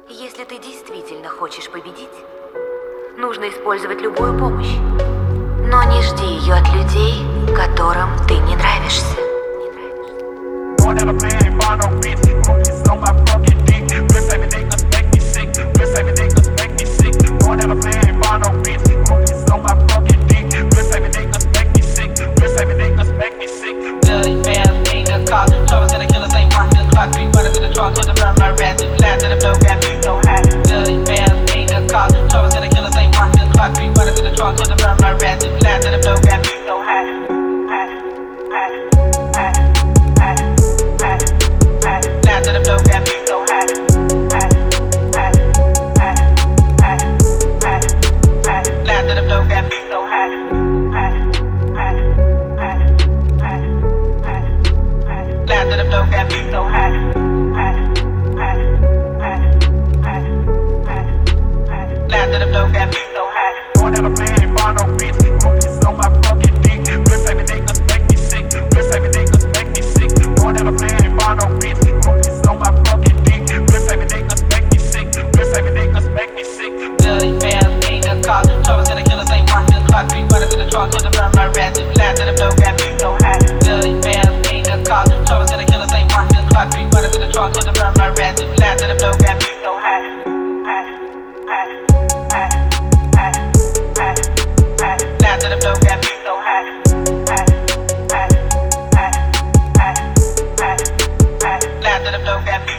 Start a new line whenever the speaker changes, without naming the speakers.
Если ты действительно хочешь победить, нужно использовать любую помощь. Но не жди ее от людей, которым ты не нравишься.
Look at me.